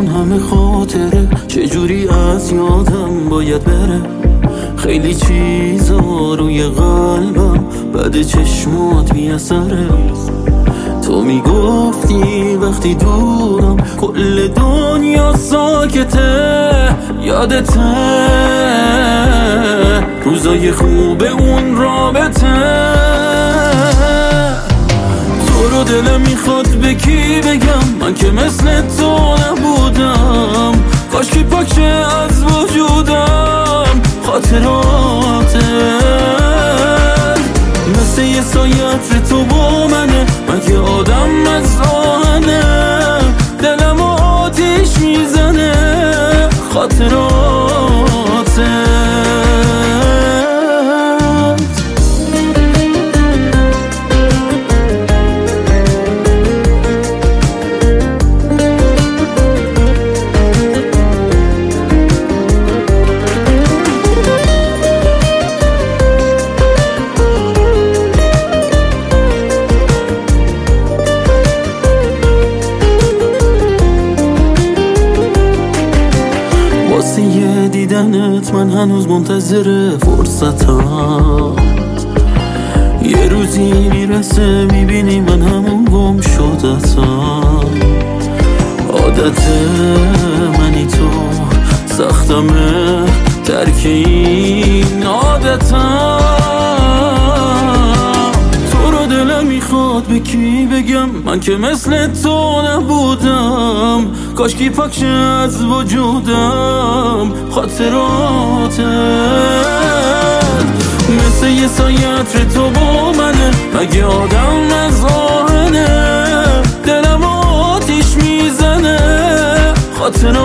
اون همه خاطره چجوری از یادم باید بره؟ خیلی چیزا روی قلبم بعد چشمات بی اثره. تو میگفتی وقتی دورم کل دنیا ساکته، یادته روزای خوب اون رابطه. تو رو دلم میخواد به کی بگم، من که مثل تو نبودم. کاش که پاکشه از وجودم خاطراتت، مثل یه سایت تو با منه. مگه آدم از آهنه، دلم آتیش میزنه خاطراتت. واسه یه دیدنت من هنوز منتظر فرصتم. یه روزی میرسه میبینی من همون گم شدتم. عادت منی تو، سختمه ترک این عادتم. تو رو دلم میخواد به کی بگم، من که مثل تو نبودم. کاش کی پاکشه از وجودم خاطراتت، مثل یه سایت تو با منه. مگه آدم از آهنه، دلم آتیش میزنه خاطراتت.